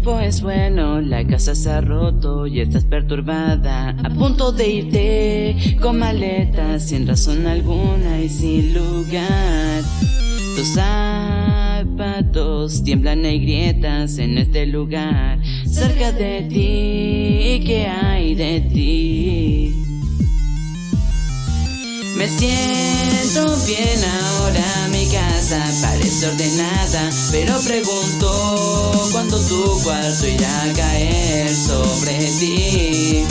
tiempo es bueno, la casa se ha roto y estás perturbada, a punto de irte con maletas sin razón alguna y sin lugar. Tus zapatos tiemblan, hay grietas en este lugar, cerca de ti, ¿qué hay de ti? Me siento bien ahora, mi casa parece ordenada, pero pregunto cuándo tu cuarto irá a caer sobre ti.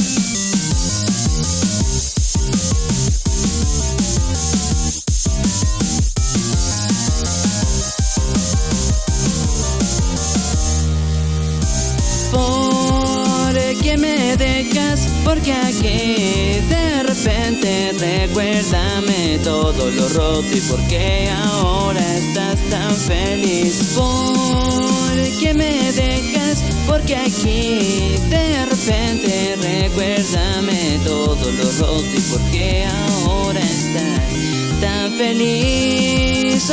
¿Por qué me dejas? Porque aquí de repente recuérdame todo lo roto y por qué ahora estás tan feliz. ¿Por qué me dejas? Porque aquí de repente recuérdame todo lo roto y por qué ahora estás tan feliz.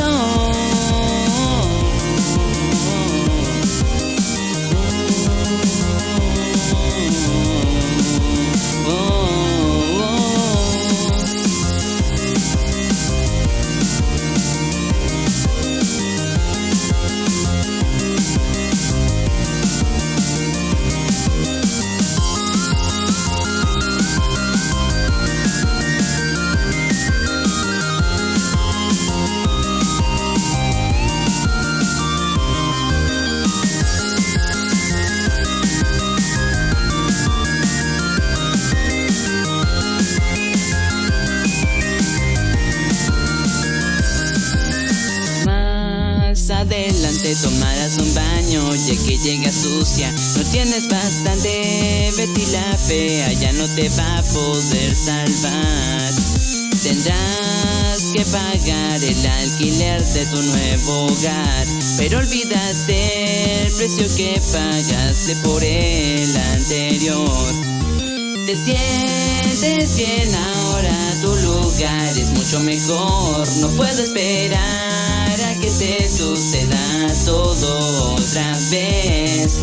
Adelante tomarás un baño, ya que llegas sucia, no tienes bastante, Betty la fea ya no te va a poder salvar. Tendrás que pagar el alquiler de tu nuevo hogar, pero olvidaste el precio que pagaste por el anterior. Te sientes bien ahora, tu lugar es mucho mejor, no puedo esperar a que te suceda todo otra vez.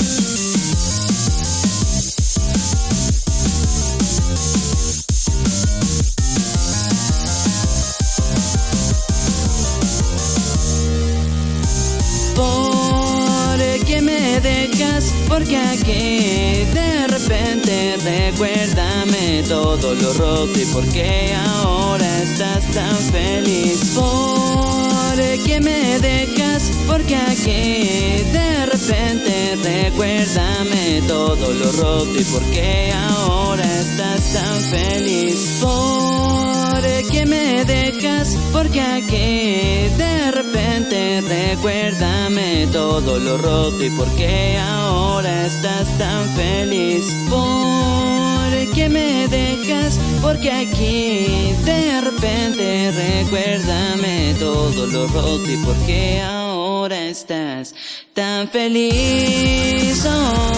¿Por qué me dejas? Porque aquí de repente recuérdame todo lo roto y por qué ahora estás tan feliz. ¿Por qué me dejas? Porque aquí de repente recuérdame todo lo roto y por qué ahora estás tan feliz. ¿Por qué me dejas? Porque aquí de repente recuérdame todo lo roto y por qué ahora estás tan feliz. ¿Por qué me dejas? Porque aquí de repente recuérdame todo lo roto y por qué ahora estás tan feliz.